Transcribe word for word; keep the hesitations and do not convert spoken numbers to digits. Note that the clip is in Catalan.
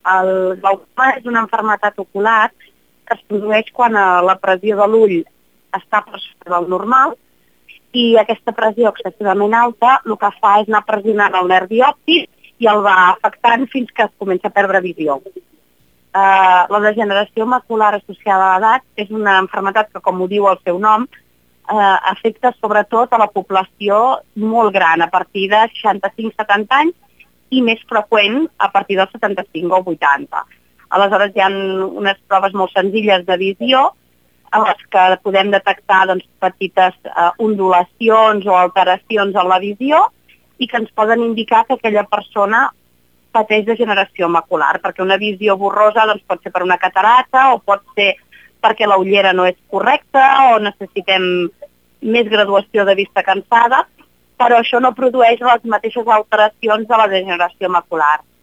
El glaucoma és una malaltia ocular que es produeix quan la pressió de l'ull està per sobre del normal i aquesta pressió excessivament alta el que fa és anar pressionant el nervi òptic i el va afectant fins que es comença a perdre visió. Uh, la degeneració macular associada a l'edat és una malaltia que, com ho diu el seu nom, uh, afecta sobretot a la població molt gran, a partir de seixanta-cinc a setanta anys, i més freqüent a partir dels setanta-cinc o vuitanta. Aleshores hi ha unes proves molt senzilles de visió en les que podem detectar doncs, petites eh, ondulacions o alteracions en la visió i que ens poden indicar que aquella persona pateix degeneració macular, perquè una visió borrosa doncs, pot ser per una catarata o pot ser perquè la ullera no és correcta o necessitem més graduació de vista cansada, però això no produeix les mateixes alteracions de la degeneració macular.